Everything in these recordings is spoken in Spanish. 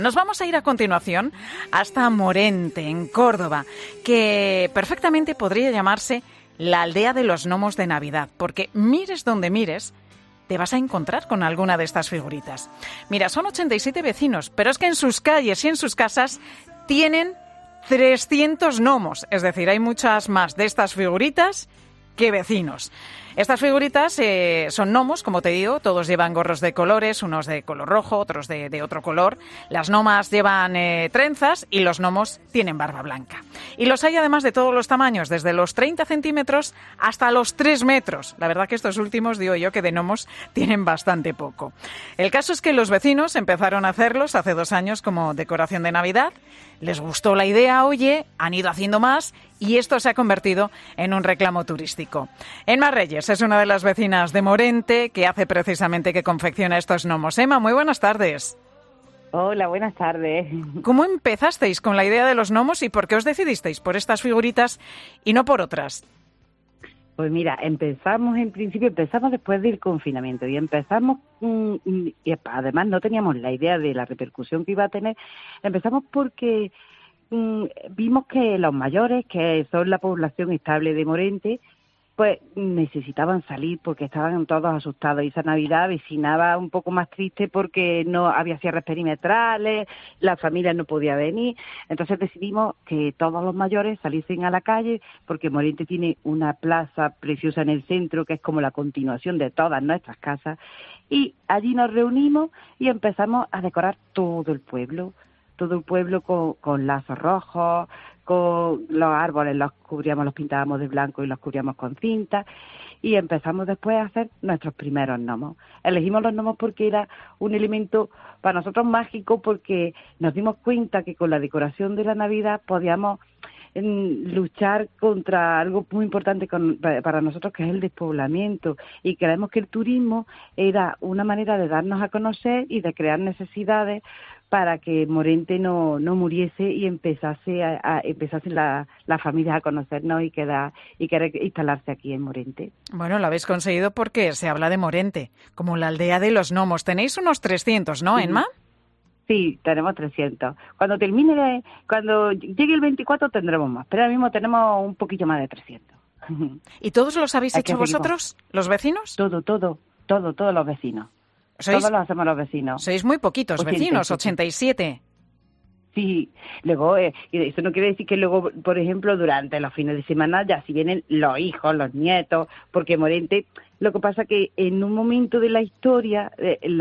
Nos vamos a ir a continuación hasta Morente, en Córdoba, que perfectamente podría llamarse la aldea de los gnomos de Navidad, porque mires donde mires, te vas a encontrar con alguna de estas figuritas. Mira, son 87 vecinos, pero es que en sus calles y en sus casas tienen 300 gnomos, es decir, hay muchas más de estas figuritas que vecinos. Estas figuritas son gnomos, como te digo, todos llevan gorros de colores, unos de color rojo, otros de otro color. Las gnomas llevan trenzas y los gnomos tienen barba blanca. Y los hay además de todos los tamaños, desde los 30 centímetros hasta los 3 metros. La verdad que estos últimos, digo yo, que de gnomos tienen bastante poco. El caso es que los vecinos empezaron a hacerlos hace 2 años como decoración de Navidad. Les gustó la idea, oye, han ido haciendo más y esto se ha convertido en un reclamo turístico. Emma Reyes es una de las vecinas de Morente que hace precisamente que confecciona estos gnomos. Emma, muy buenas tardes. Hola, buenas tardes. ¿Cómo empezasteis con la idea de los gnomos y por qué os decidisteis por estas figuritas y no por otras? Pues mira, empezamos después del confinamiento y y además no teníamos la idea de la repercusión que iba a tener. Empezamos porque vimos que los mayores, que son la población estable de Morente, pues necesitaban salir porque estaban todos asustados y esa Navidad avecinaba un poco más triste porque no había cierres perimetrales, la familia no podía venir. Entonces decidimos que todos los mayores saliesen a la calle porque Morente tiene una plaza preciosa en el centro que es como la continuación de todas nuestras casas y allí nos reunimos y empezamos a decorar todo el pueblo con lazos rojos, con los árboles los pintábamos de blanco y los cubríamos con cinta y empezamos después a hacer nuestros primeros gnomos. Elegimos los gnomos porque era un elemento para nosotros mágico porque nos dimos cuenta que con la decoración de la Navidad podíamos luchar contra algo muy importante para nosotros que es el despoblamiento y creemos que el turismo era una manera de darnos a conocer y de crear necesidades para que Morente no muriese y empezasen las familias a conocernos y querer instalarse aquí en Morente. Bueno, lo habéis conseguido porque se habla de Morente, como la aldea de los gnomos. Tenéis unos 300, ¿no, Emma? Sí, tenemos 300. Cuando llegue el 24 tendremos más, pero ahora mismo tenemos un poquillo más de 300. ¿Y todos los habéis hecho vosotros, los vecinos? Todos los vecinos. Todos lo hacemos los vecinos. Sois muy poquitos vecinos, 87. Sí, luego, eso no quiere decir que luego, por ejemplo, durante los fines de semana ya si vienen los hijos, los nietos, porque Morente, lo que pasa que en un momento de la historia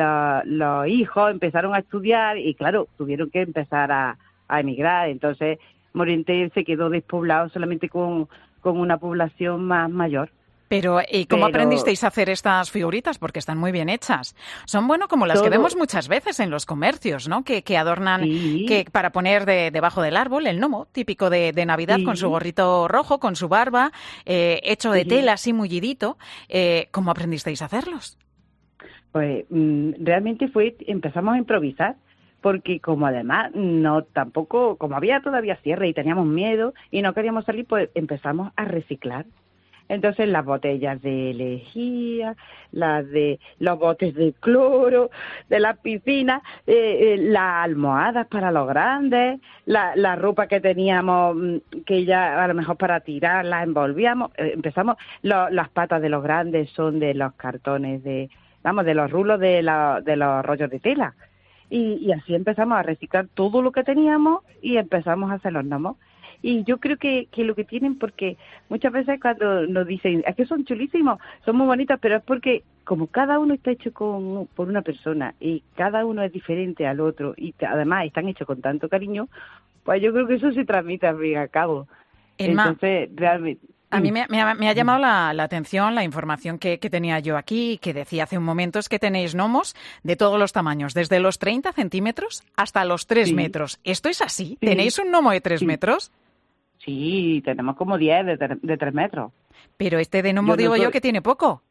los hijos empezaron a estudiar y claro, tuvieron que empezar a emigrar, entonces Morente se quedó despoblado solamente con una población más mayor. Pero, ¿y cómo aprendisteis a hacer estas figuritas? Porque están muy bien hechas. Son, como las que vemos muchas veces en los comercios, ¿no? Que adornan, sí, que para poner debajo del árbol el gnomo, típico de Navidad, sí, con su gorrito rojo, con su barba, hecho de tela así mullidito. ¿Cómo aprendisteis a hacerlos? Pues realmente empezamos a improvisar. Porque como además como había todavía cierre y teníamos miedo y no queríamos salir, pues empezamos a reciclar. Entonces las botellas de lejía, los botes de cloro, de las piscinas, las almohadas para los grandes, la ropa que teníamos que ya a lo mejor para tirar la envolvíamos, las patas de los grandes son de los cartones de los rulos de los rollos de tela. Y así empezamos a reciclar todo lo que teníamos y empezamos a hacer los gnomos. Y yo creo que lo que tienen, porque muchas veces cuando nos dicen, es que son chulísimos, son muy bonitos, pero es porque como cada uno está hecho por una persona y cada uno es diferente al otro y además están hechos con tanto cariño, pues yo creo que eso se transmite al fin y al cabo. Entonces, realmente... A mí me ha llamado la atención la información que tenía yo aquí, que decía hace un momento es que tenéis gnomos de todos los tamaños, desde los 30 centímetros hasta los 3 metros. ¿Esto es así? Sí. ¿Tenéis un gnomo de 3 metros? Sí, tenemos como 10 de 3 metros. Pero este de gnomo yo que tiene poco.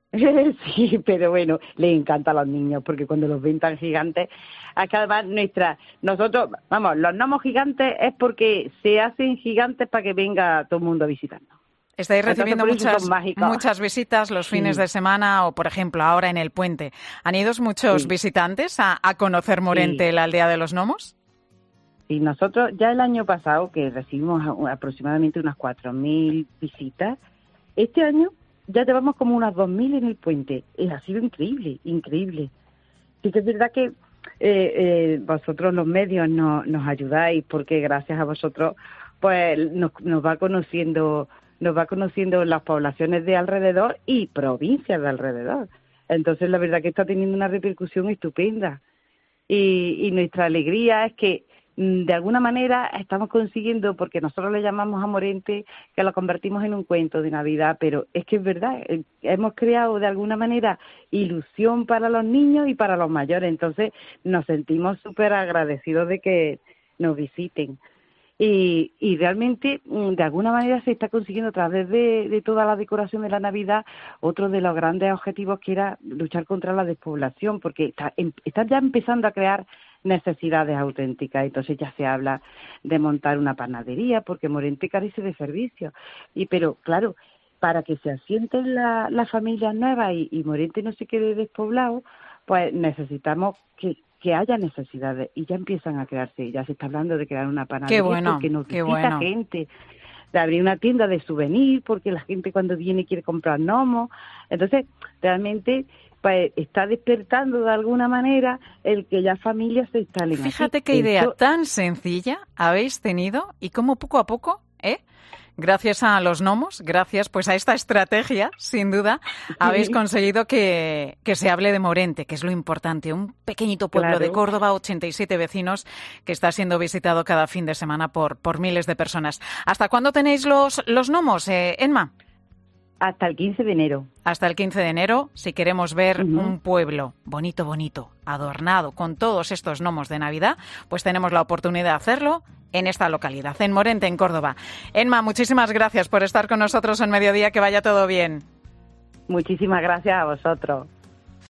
Sí, pero bueno, les encanta a los niños porque cuando los ven tan gigantes, además los gnomos gigantes es porque se hacen gigantes para que venga todo el mundo a visitarnos. Estáis recibiendo Entonces, por eso son muchas visitas los fines Sí. de semana o, por ejemplo, ahora en el puente. ¿Han ido muchos Sí. visitantes a conocer Morente, Sí. la aldea de los gnomos? Y nosotros ya el año pasado, que recibimos aproximadamente unas 4.000 visitas, este año ya llevamos como unas 2.000 en el puente. Ha sido increíble, increíble. Sí que es verdad que vosotros los medios nos ayudáis, porque gracias a vosotros pues nos va conociendo las poblaciones de alrededor y provincias de alrededor. Entonces la verdad que está teniendo una repercusión estupenda. Y nuestra alegría es que de alguna manera estamos consiguiendo, porque nosotros le llamamos a Morente, que lo convertimos en un cuento de Navidad, pero es que es verdad, hemos creado de alguna manera ilusión para los niños y para los mayores, entonces nos sentimos súper agradecidos de que nos visiten. Y realmente, de alguna manera, se está consiguiendo a través de toda la decoración de la Navidad otro de los grandes objetivos, que era luchar contra la despoblación, porque están ya empezando a crear necesidades auténticas. Entonces ya se habla de montar una panadería, porque Morente carece de servicios. Pero claro, para que se asienten las familias nuevas y Morente no se quede despoblado, pues necesitamos que haya necesidades, y ya empiezan a crearse. Ya se está hablando de crear una panadería, Qué bueno, porque nos qué visita bueno. gente, de abrir una tienda de souvenir, porque la gente cuando viene quiere comprar gnomos. Entonces, realmente pues está despertando de alguna manera el que ya familias se instalen aquí. Fíjate qué idea tan sencilla habéis tenido y cómo poco a poco, gracias a los gnomos, gracias pues a esta estrategia, sin duda, habéis conseguido que se hable de Morente, que es lo importante. Un pequeñito pueblo de Córdoba, 87 vecinos, que está siendo visitado cada fin de semana por miles de personas. ¿Hasta cuándo tenéis los gnomos, Enma? Hasta el 15 de enero. Hasta el 15 de enero, si queremos ver un pueblo bonito, bonito, adornado con todos estos gnomos de Navidad, pues tenemos la oportunidad de hacerlo en esta localidad, en Morente, en Córdoba. Enma, muchísimas gracias por estar con nosotros en Mediodía, que vaya todo bien. Muchísimas gracias a vosotros.